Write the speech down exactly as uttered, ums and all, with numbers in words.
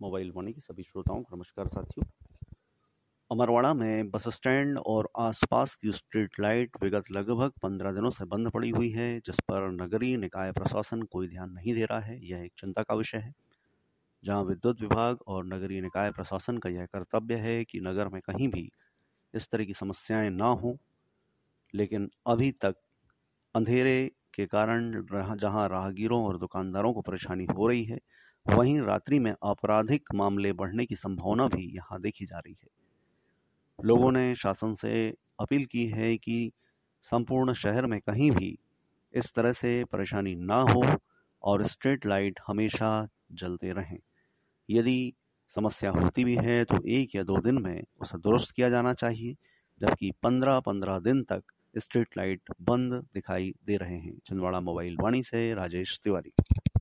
Mobile वाणी के सभी श्रोताओं को नमस्कार साथियों। अमरवाड़ा में बस स्टैंड और आसपास की स्ट्रीट लाइट विगत लगभग पंद्रह दिनों से बंद पड़ी हुई है, जिस पर नगरीय निकाय प्रशासन कोई ध्यान नहीं दे रहा है। यह एक चिंता का विषय है, जहां विद्युत विभाग और नगरीय निकाय प्रशासन का यह कर्तव्य है कि नगर में कहीं भी इस तरह की समस्याएं ना हो, लेकिन अभी तक अंधेरे के कारण जहां राहगीरों और दुकानदारों को परेशानी हो रही है, वहीं रात्रि में आपराधिक मामले बढ़ने की संभावना भी यहां देखी जा रही है। लोगों ने शासन से अपील की है कि संपूर्ण शहर में कहीं भी इस तरह से परेशानी ना हो और स्ट्रीट लाइट हमेशा जलते रहें। यदि समस्या होती भी है तो एक या दो दिन में उसे दुरुस्त किया जाना चाहिए, जबकि पंद्रह पंद्रह दिन तक स्ट्रीट लाइट बंद दिखाई दे रहे हैं। छिंदवाड़ा मोबाइल वाणी से राजेश तिवारी।